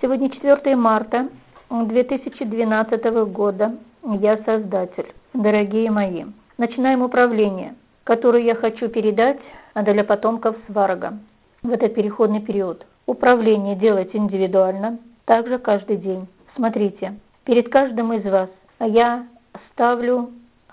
Сегодня 4 марта 2012 года. Я Создатель. Дорогие мои, начинаем управление, которое я хочу передать для потомков Сварога в этот переходный период. Управление делать индивидуально, также каждый день. Смотрите, перед каждым из вас я ставлю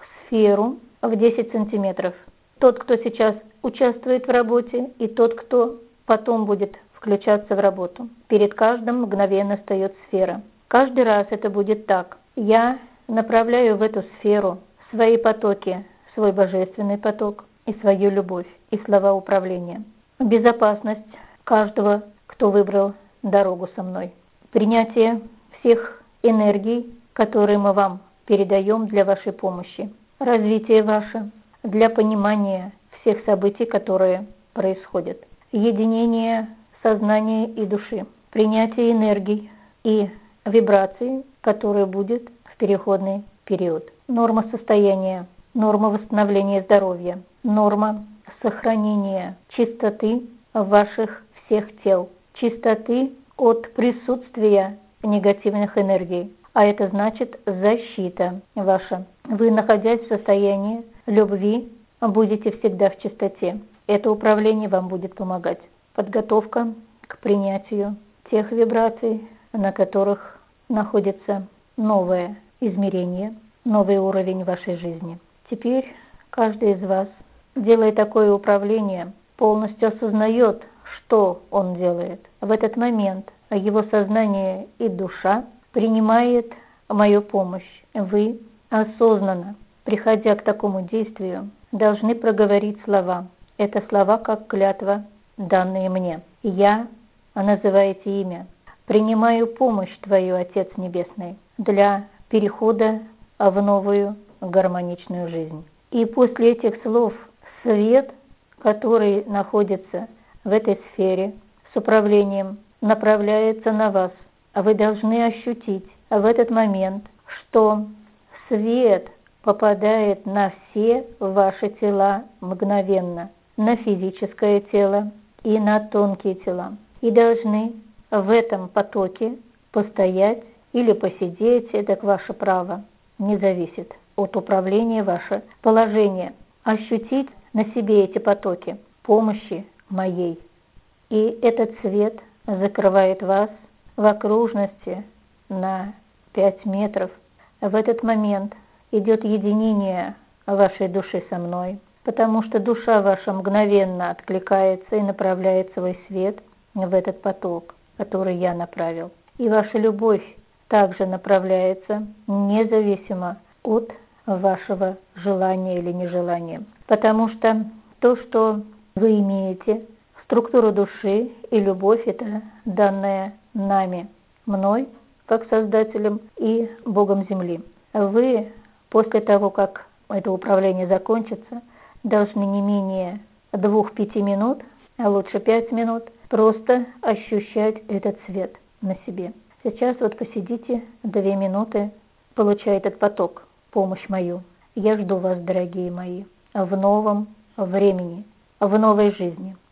сферу в 10 сантиметров. Тот, кто сейчас участвует в работе, и тот, кто потом будет включаться в работу. Перед каждым мгновенно встает сфера. Каждый раз это будет так. Я направляю в эту сферу свои потоки, свой божественный поток и свою любовь, и слова управления. Безопасность каждого, кто выбрал дорогу со мной. Принятие всех энергий, которые мы вам передаем для вашей помощи. Развитие ваше для понимания всех событий, которые происходят. Единение сознания и души. Принятие энергий и вибраций, которые будет в переходный период. Норма состояния, норма восстановления здоровья, норма сохранения чистоты ваших всех тел, чистоты от присутствия негативных энергий. А это значит защита ваша. Вы, находясь в состоянии любви, будете всегда в чистоте. Это управление вам будет помогать. Подготовка к принятию тех вибраций, на которых находится новое измерение, новый уровень вашей жизни. Теперь каждый из вас, делая такое управление, полностью осознает, что он делает. В этот момент его сознание и душа принимает мою помощь. Вы осознанно, приходя к такому действию, должны проговорить слова. Это слова как клятва, данные мне. Я, называете имя, принимаю помощь Твою, Отец Небесный, для перехода в новую гармоничную жизнь. И после этих слов свет, который находится в этой сфере с управлением, направляется на вас. А вы должны ощутить в этот момент, что свет попадает на все ваши тела мгновенно, на физическое тело и на тонкие тела. И должны в этом потоке постоять или посидеть, это ваше право, не зависит от управления ваше положение. Ощутить на себе эти потоки помощи моей. И этот свет закрывает вас в окружности на 5 метров. В этот момент идет единение вашей души со мной, потому что душа ваша мгновенно откликается и направляет свой свет в этот поток, который я направил. И ваша любовь также направляется независимо от вашего желания или нежелания. Потому что то, что вы имеете, структуру души и любовь, это данная нами, мной, как Создателем, и Богом Земли. Вы, после того, как это управление закончится, должны не менее 2-5 минут, а лучше 5 минут, просто ощущать этот свет на себе. Сейчас вот посидите 2 минуты, получая этот поток, помощь мою. Я жду вас, дорогие мои, в новом времени, в новой жизни.